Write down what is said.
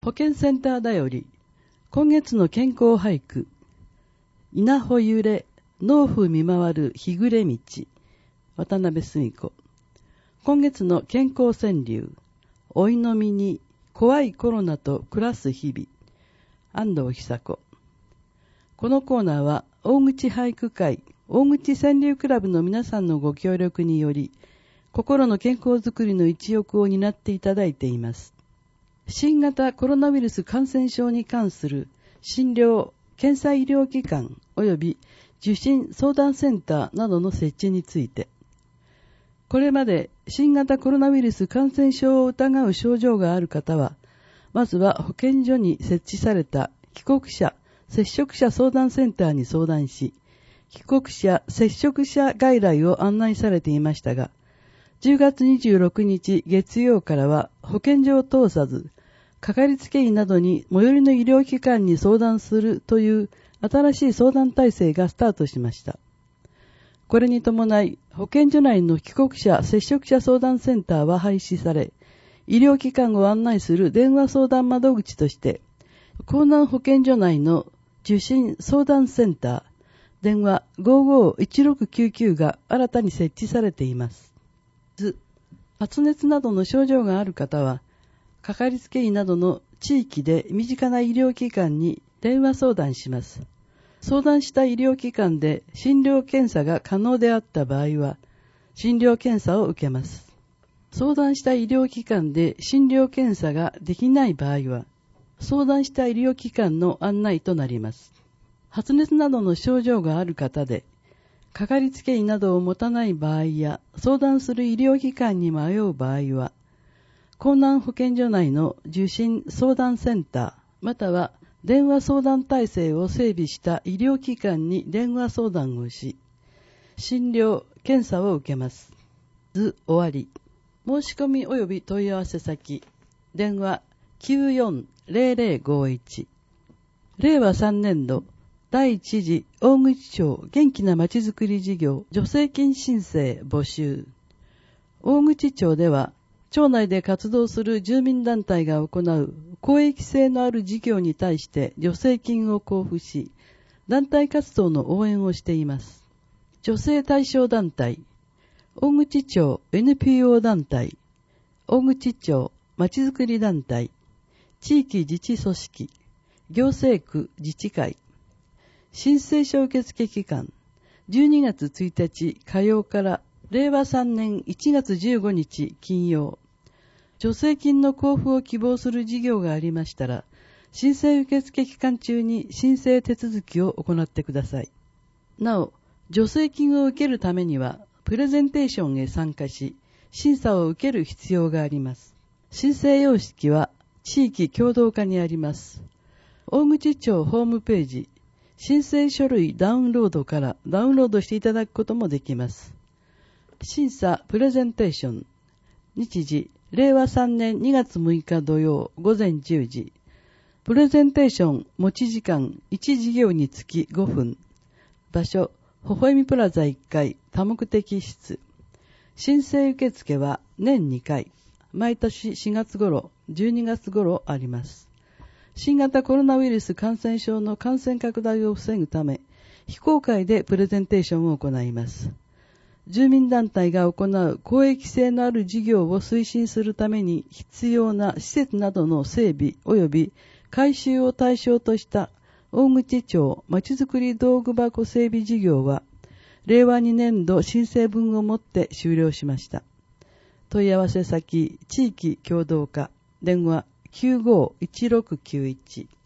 保健センターだより、今月の健康俳句、稲穂揺れ、農夫見回る日暮れ道、渡辺澄子。今月の健康川柳、お祈みに怖いコロナと暮らす日々、安藤久子。このコーナーは、大口俳句会、大口川柳クラブの皆さんのご協力により、心の健康づくりの一翼を担っていただいています。新型コロナウイルス感染症に関する診療、検査医療機関及び受診相談センターなどの設置について、これまで新型コロナウイルス感染症を疑う症状がある方は、まずは保健所に設置された帰国者、接触者相談センターに相談し、帰国者、接触者外来を案内されていましたが、10月26日月曜からは保健所を通さず、かかりつけ医などに最寄りの医療機関に相談するという新しい相談体制がスタートしました。これに伴い、保健所内の帰国者、接触者相談センターは廃止され、医療機関を案内する電話相談窓口として、江南保健所内の受診相談センター、電話551699が新たに設置されています。発熱などの症状がある方は、かかりつけ医などの地域で身近な医療機関に電話相談します。相談した医療機関で診療検査が可能であった場合は、診療検査を受けます。相談した医療機関で診療検査ができない場合は、相談した医療機関の案内となります。発熱などの症状がある方で、かかりつけ医などを持たない場合や、相談する医療機関に迷う場合は、江南保健所内の受診相談センター、または電話相談体制を整備した医療機関に電話相談をし、診療、検査を受けます。終わり。申し込み及び問い合わせ先、電話940051。令和3年度、第一次大口町元気なまちづくり事業助成金申請募集。大口町では、町内で活動する住民団体が行う公益性のある事業に対して助成金を交付し、団体活動の応援をしています。女性対象団体、大口町 NPO 団体、大口町まちづくり団体、地域自治組織、行政区自治会、申請書受付期間、12月1日火曜から令和3年1月15日金曜。助成金の交付を希望する事業がありましたら、申請受付期間中に申請手続きを行ってください。なお、助成金を受けるためには、プレゼンテーションへ参加し、審査を受ける必要があります。申請様式は地域共同課にあります。大口町ホームページ、申請書類ダウンロードからダウンロードしていただくこともできます。審査プレゼンテーション、日時、令和3年2月6日土曜午前10時。プレゼンテーション持ち時間1事業につき5分。場所、微笑みプラザ1階多目的室。申請受付は年2回。毎年4月頃、12月頃あります。新型コロナウイルス感染症の感染拡大を防ぐため、非公開でプレゼンテーションを行います。住民団体が行う公益性のある事業を推進するために必要な施設などの整備及び改修を対象とした大口町まちづくり道具箱整備事業は令和2年度申請分をもって終了しました。問い合わせ先、地域共同課、電話951691。